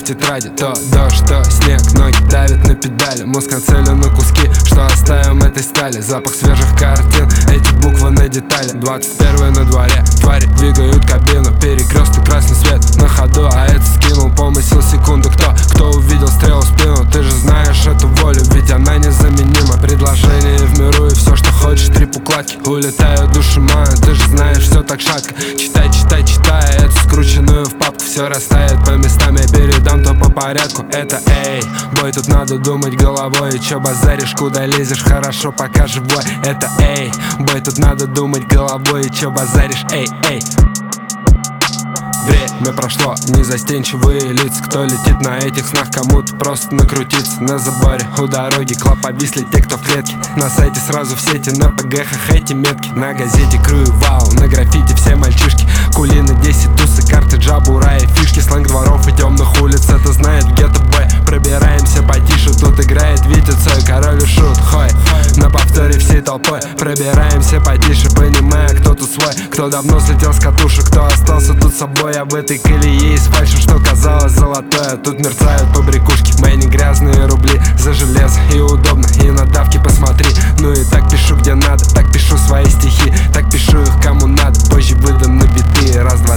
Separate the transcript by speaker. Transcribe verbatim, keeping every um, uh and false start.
Speaker 1: тетради. То дождь, то снег, ноги давят на педали. Мозг нацелен на куски, что оставим этой стали. Запах свежих картин, эти буквы на детали. Двадцать первое на дворе, твари двигают кабину. Перекрестный красный свет на ходу, а это скинул помысел секунды. Кто, кто увидел стрелу в спину? Ты же знаешь эту волю, ведь она незаменима. Предложение в миру и все, что хочешь, три укладки. Улетают души мои, ты же знаешь, все так шатко. Читай, читай, читай эту скрученную в папку. Все растает по местам, я передам то по порядку. Это эй, бой, тут надо думать головой. И чё базаришь, куда лезешь, хорошо пока живой. Это эй, бой, тут надо думать головой. И чё базаришь, эй, эй. Время прошло, незастенчивые лица. Кто летит на этих снах, кому-то просто накрутиться. На заборе у дороги клап повисли те, кто в клетке. На сайте сразу в сети, на ПГХ эти метки. На газете крую вау, на граффити все мальчишки. Кулины, десять, тусы, карты, джабура и фишки. Сленг дворов и темных улиц, это знает гетто бой. Пробираемся потише, тут играет Витя Цой. Король и шут, хой, на повторе всей толпой. Пробираемся потише, понимая, кто тут свой. Кто давно слетел с катушек, кто остался тут собой. Я в этой колее из фальши, что казалось золотое. Тут мерцают побрякушки, мои не грязные рубли. За железо и удобно, и на давки посмотри. Ну и так пишу где надо, так пишу свои стихи. Так пишу их кому надо, позже выдам на биты. Раз, два,